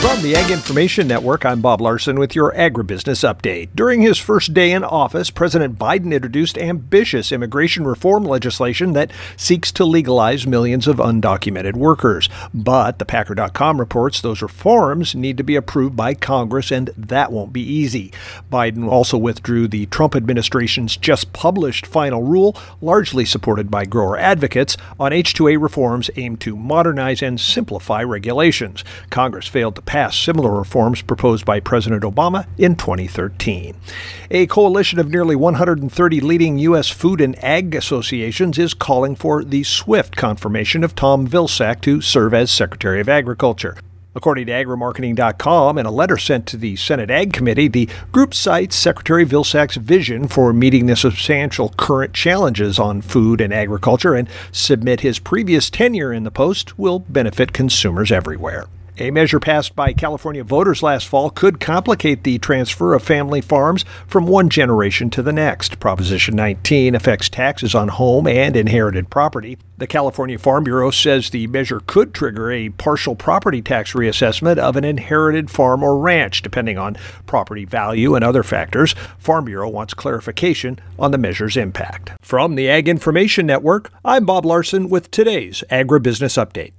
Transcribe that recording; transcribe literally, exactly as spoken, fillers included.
From the Ag Information Network, I'm Bob Larson with your agribusiness update. During his first day in office, President Biden introduced ambitious immigration reform legislation that seeks to legalize millions of undocumented workers. But the Packer dot com reports those reforms need to be approved by Congress, and that won't be easy. Biden also withdrew the Trump administration's just published final rule, largely supported by grower advocates, on H two A reforms aimed to modernize and simplify regulations. Congress failed to pass similar reforms proposed by President Obama in twenty thirteen. A coalition of nearly one hundred thirty leading U S food and ag associations is calling for the swift confirmation of Tom Vilsack to serve as Secretary of Agriculture. According to Agri Marketing dot com, in a letter sent to the Senate Ag Committee, the group cites Secretary Vilsack's vision for meeting the substantial current challenges on food and agriculture and submit his previous tenure in the post will benefit consumers everywhere. A measure passed by California voters last fall could complicate the transfer of family farms from one generation to the next. Proposition nineteen affects taxes on home and inherited property. The California Farm Bureau says the measure could trigger a partial property tax reassessment of an inherited farm or ranch, depending on property value and other factors. Farm Bureau wants clarification on the measure's impact. From the Ag Information Network, I'm Bob Larson with today's Agribusiness Update.